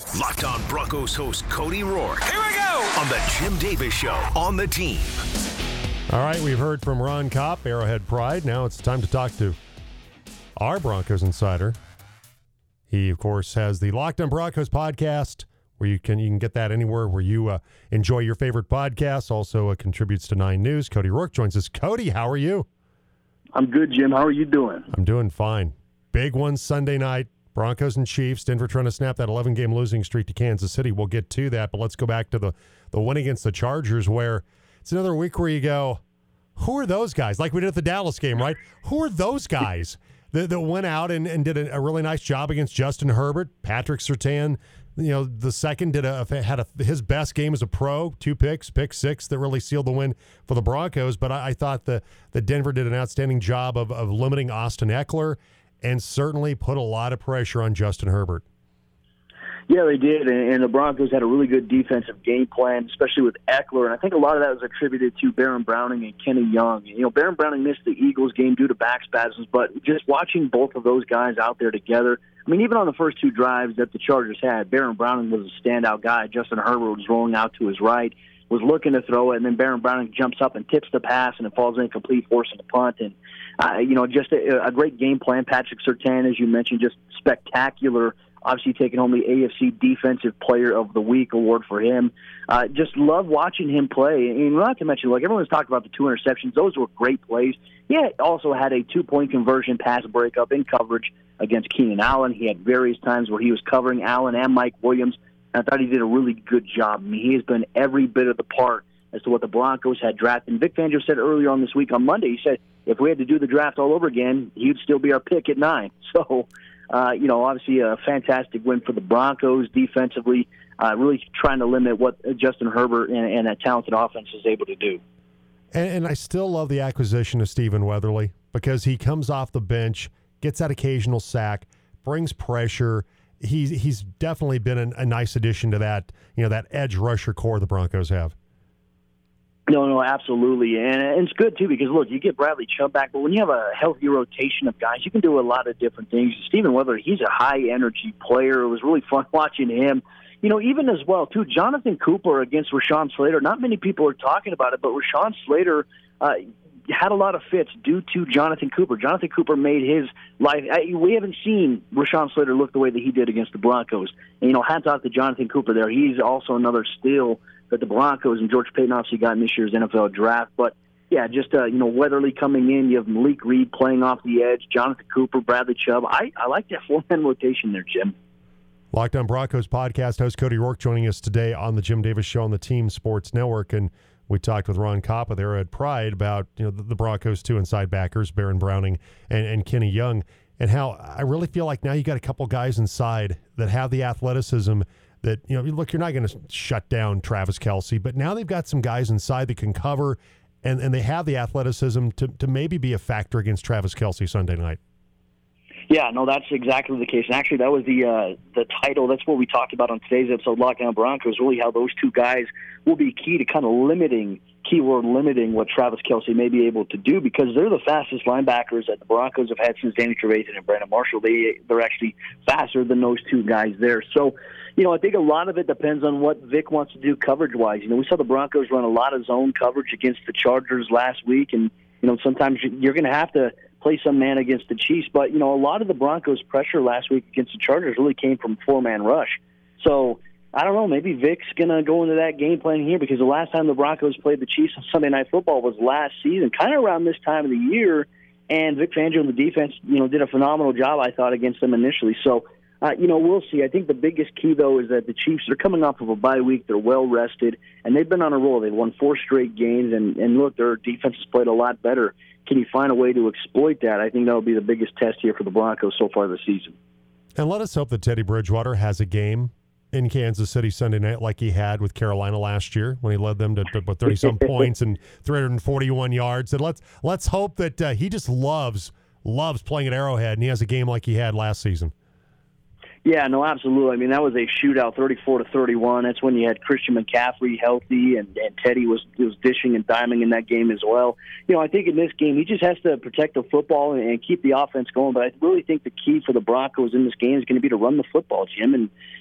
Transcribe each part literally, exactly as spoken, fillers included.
Locked On Broncos host Cody Roark. Here we go! On the Jim Davis Show on the team. All right, we've heard from Ron Kopp, Arrowhead Pride. Now it's time to talk to our Broncos insider. He, of course, has the Locked On Broncos podcast, where you can you can get that anywhere where you uh, enjoy your favorite podcasts. Also uh, contributes to Nine News. Cody Roark joins us. Cody, how are you? I'm good, Jim. How are you doing? I'm doing fine. Big one Sunday night. Broncos and Chiefs. Denver trying to snap that eleven-game losing streak to Kansas City. We'll get to that, but let's go back to the, the win against the Chargers, where it's another week where you go, who are those guys? Like we did at the Dallas game, right? Who are those guys that, that went out and, and did a, a really nice job against Justin Herbert? Patrick Surtain, you know, the second did a had a, his best game as a pro, two picks, pick six that really sealed the win for the Broncos. But I, I thought the, the Denver did an outstanding job of, of limiting Austin Eckler, and certainly put a lot of pressure on Justin Herbert. Yeah, they did, and the Broncos had a really good defensive game plan, especially with Eckler, and I think a lot of that was attributed to Baron Browning and Kenny Young. You know, Baron Browning missed the Eagles game due to back spasms, but just watching both of those guys out there together, I mean, even on the first two drives that the Chargers had, Baron Browning was a standout guy. Justin Herbert was rolling out to his right, was looking to throw it, and then Baron Browning jumps up and tips the pass, and it falls incomplete, forcing the punt. And, uh, you know, just a, a great game plan. Patrick Surtain, as you mentioned, just spectacular, obviously taking home the A F C Defensive Player of the Week award for him. Uh, just love watching him play. And not to mention, like everyone's talked about the two interceptions. Those were great plays. He had, also had a two-point conversion pass breakup in coverage against Keenan Allen. He had various times where he was covering Allen and Mike Williams. I thought he did a really good job. I mean, he has been every bit of the part as to what the Broncos had drafted. And Vic Fangio said earlier on this week on Monday, he said, if we had to do the draft all over again, he'd still be our pick at nine. So, uh, you know, obviously a fantastic win for the Broncos defensively, uh, really trying to limit what Justin Herbert and, and that talented offense is able to do. And, and I still love the acquisition of Stephen Weatherly, because he comes off the bench, gets that occasional sack, brings pressure. He's he's definitely been an, a nice addition to that, you know, that edge rusher core the Broncos have. No, no, absolutely. And, and it's good, too, because, look, you get Bradley Chubb back, but when you have a healthy rotation of guys, you can do a lot of different things. Stephen Weatherly, he's a high-energy player. It was really fun watching him. You know, even as well, too, Jonathan Cooper against Rashawn Slater. Not many people are talking about it, but Rashawn Slater uh, had a lot of fits due to Jonathan Cooper. Jonathan Cooper made his life. I, we haven't seen Rashawn Slater look the way that he did against the Broncos. And, you know, hats off to Jonathan Cooper there. He's also another steal that the Broncos and George Paton obviously got in this year's N F L draft. But, yeah, just, uh, you know, Weatherly coming in. You have Malik Reed playing off the edge, Jonathan Cooper, Bradley Chubb. I, I like that four-man rotation there, Jim. Locked On Broncos podcast host Cody Roark joining us today on the Jim Davis Show on the Team Sports Network. And we talked with Ron Kopp with Arrowhead Pride about, you know, the, the Broncos' two inside backers, Baron Browning and, and Kenny Young, and how I really feel like now you got a couple guys inside that have the athleticism that, you know, look, you're not going to shut down Travis Kelce, but now they've got some guys inside that can cover, and, and they have the athleticism to, to maybe be a factor against Travis Kelce Sunday night. Yeah, no, that's exactly the case. And actually, that was the uh, the title. That's what we talked about on today's episode, Lockdown Broncos, really how those two guys will be key to kind of limiting, keyword limiting, what Travis Kelce may be able to do, because they're the fastest linebackers that the Broncos have had since Danny Trevathan and Brandon Marshall. They, they're actually faster than those two guys there. So, you know, I think a lot of it depends on what Vic wants to do coverage-wise. You know, we saw the Broncos run a lot of zone coverage against the Chargers last week, and, you know, sometimes you're going to have to play some man against the Chiefs. But, you know, a lot of the Broncos' pressure last week against the Chargers really came from four-man rush. So, I don't know, maybe Vic's going to go into that game plan here, because the last time the Broncos played the Chiefs on Sunday Night Football was last season, kind of around this time of the year, and Vic Fangio and the defense, you know, did a phenomenal job, I thought, against them initially. So, uh, you know, we'll see. I think the biggest key, though, is that the Chiefs are coming off of a bye week. They're well-rested, and they've been on a roll. They've won four straight games, and, and look, their defense has played a lot better. Can you find a way to exploit that? I think that'll be the biggest test here for the Broncos so far this season. And let us hope that Teddy Bridgewater has a game in Kansas City Sunday night like he had with Carolina last year when he led them to, to thirty-some points and three hundred forty-one yards. And let's let's hope that uh, he just loves loves playing at Arrowhead, and he has a game like he had last season. Yeah, no, absolutely. I mean, that was a shootout, thirty-four to thirty-one. That's when you had Christian McCaffrey healthy, and, and Teddy was was dishing and diming in that game as well. You know, I think in this game he just has to protect the football and, and keep the offense going. But I really think the key for the Broncos in this game is going to be to run the football, Jim. And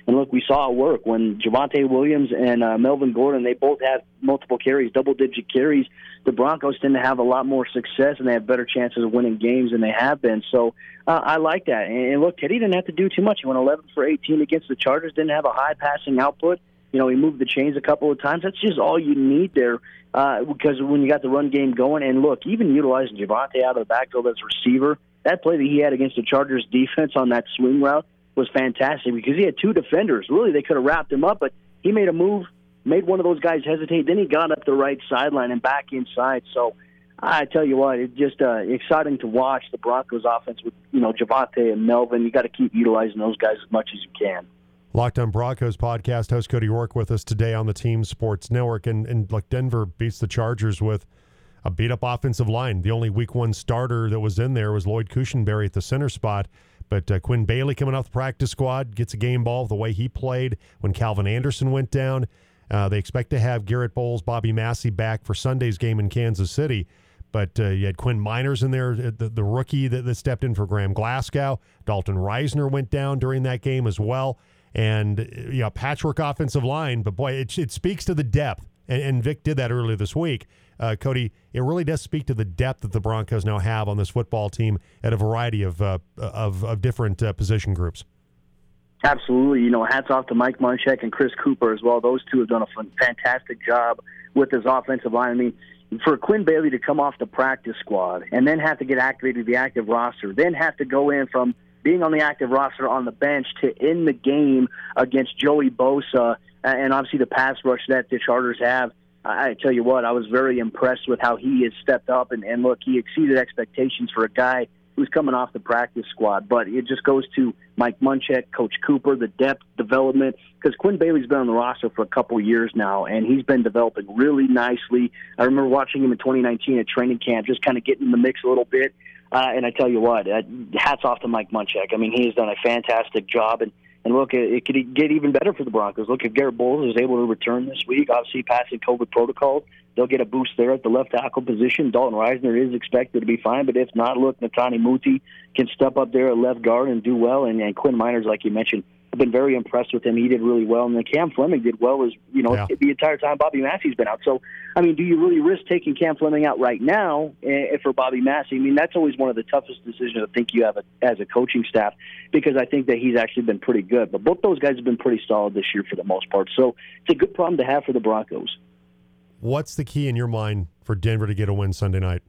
And look, we saw it work when Javonte Williams and uh, Melvin Gordon, they both have multiple carries, double-digit carries. The Broncos tend to have a lot more success, and they have better chances of winning games than they have been. So uh, I like that. And, and look, Teddy didn't have to do too much. He went eleven for eighteen against the Chargers, didn't have a high passing output. You know, he moved the chains a couple of times. That's just all you need there uh, because when you got the run game going, and look, even utilizing Javonte out of the backfield as a receiver, that play that he had against the Chargers defense on that swing route was fantastic because he had two defenders. Really, they could have wrapped him up, but he made a move, made one of those guys hesitate. Then he got up the right sideline and back inside. So I tell you what, it's just uh, exciting to watch the Broncos offense with, you know, Javonte and Melvin. You got to keep utilizing those guys as much as you can. Locked on Broncos podcast host Cody Rourke with us today on the Team Sports Network. And, and like Denver beats the Chargers with a beat-up offensive line. The only week one starter that was in there was Lloyd Cushenberry at the center spot. But uh, Quinn Bailey coming off the practice squad gets a game ball the way he played when Calvin Anderson went down. Uh, they expect to have Garrett Bowles, Bobby Massey back for Sunday's game in Kansas City. But uh, you had Quinn Miners in there, the, the rookie that, that stepped in for Graham Glasgow. Dalton Reisner went down during that game as well. And, you know, patchwork offensive line. But, boy, it, it speaks to the depth. And, and Vic did that earlier this week. Uh, Cody, it really does speak to the depth that the Broncos now have on this football team at a variety of uh, of, of different uh, position groups. Absolutely. You know, hats off to Mike Munchak and Chris Cooper as well. Those two have done a fantastic job with his offensive line. I mean, for Quinn Bailey to come off the practice squad and then have to get activated to the active roster, then have to go in from being on the active roster on the bench to in the game against Joey Bosa and obviously the pass rush that the Chargers have, I tell you what, I was very impressed with how he has stepped up. And, and look, he exceeded expectations for a guy who's coming off the practice squad. But it just goes to Mike Munchak, Coach Cooper, the depth development, because Quinn Bailey's been on the roster for a couple years now, and he's been developing really nicely. I remember watching him in twenty nineteen at training camp, just kind of getting in the mix a little bit. Uh, and I tell you what, uh, hats off to Mike Munchak. I mean, he has done a fantastic job. And And look, it could get even better for the Broncos. Look, if Garrett Bowles is able to return this week, obviously passing COVID protocols, they'll get a boost there at the left tackle position. Dalton Reisner is expected to be fine, but if not, look, Netani Muti can step up there at left guard and do well. And, and Quinn Miners, like you mentioned, I've been very impressed with him. He did really well. And then Cam Fleming did well as, you know, yeah. the entire time Bobby Massey's been out. So, I mean, do you really risk taking Cam Fleming out right now eh, for Bobby Massey? I mean, that's always one of the toughest decisions I think you have a, as a coaching staff, because I think that he's actually been pretty good. But both those guys have been pretty solid this year for the most part. So it's a good problem to have for the Broncos. What's the key in your mind for Denver to get a win Sunday night?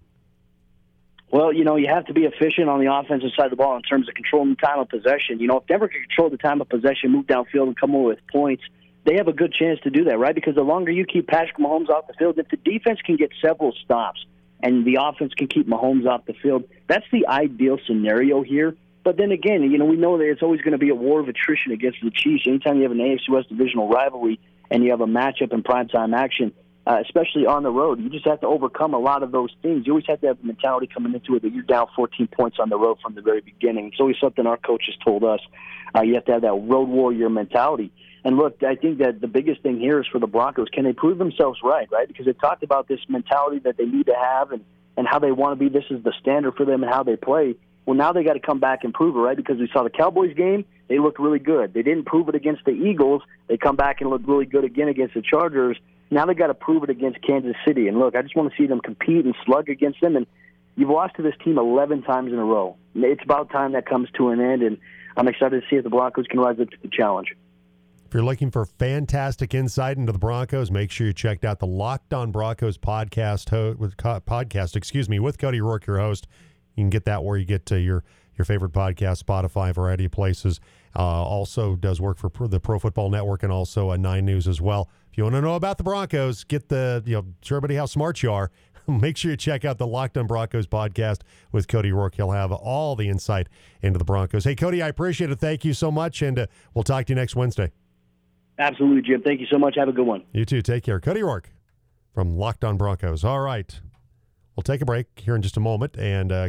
Well, you know, you have to be efficient on the offensive side of the ball in terms of controlling the time of possession. You know, if Denver can control the time of possession, move downfield, and come away with points, they have a good chance to do that, right? Because the longer you keep Patrick Mahomes off the field, if the defense can get several stops and the offense can keep Mahomes off the field, that's the ideal scenario here. But then again, you know, we know that it's always going to be a war of attrition against the Chiefs. Anytime you have an A F C West divisional rivalry and you have a matchup in primetime action, Uh, especially on the road, you just have to overcome a lot of those things. You always have to have the mentality coming into it that you're down fourteen points on the road from the very beginning. It's always something our coaches told us. Uh, you have to have that road warrior mentality. And look, I think that the biggest thing here is for the Broncos, can they prove themselves right, right? Because they talked about this mentality that they need to have and, and how they want to be. This is the standard for them and how they play. Well, now they got to come back and prove it, right? Because we saw the Cowboys game, they looked really good. They didn't prove it against the Eagles. They come back and look really good again against the Chargers. Now they got to prove it against Kansas City. And look, I just want to see them compete and slug against them. And you've lost to this team eleven times in a row. It's about time that comes to an end, and I'm excited to see if the Broncos can rise up to the challenge. If you're looking for fantastic insight into the Broncos, make sure you checked out the Locked On Broncos podcast, ho- with co- podcast, excuse me, with Cody Rourke, your host. You can get that where you get to your, your favorite podcast, Spotify, a variety of places. Uh, also does work for the Pro Football Network and also uh, Nine News as well. If you want to know about the Broncos, get the, you know, show everybody how smart you are. Make sure you check out the Locked On Broncos podcast with Cody Rourke. He'll have all the insight into the Broncos. Hey, Cody, I appreciate it. Thank you so much, and uh, we'll talk to you next Wednesday. Absolutely, Jim. Thank you so much. Have a good one. You too. Take care. Cody Rourke from Locked On Broncos. All right. We'll take a break here in just a moment, and uh,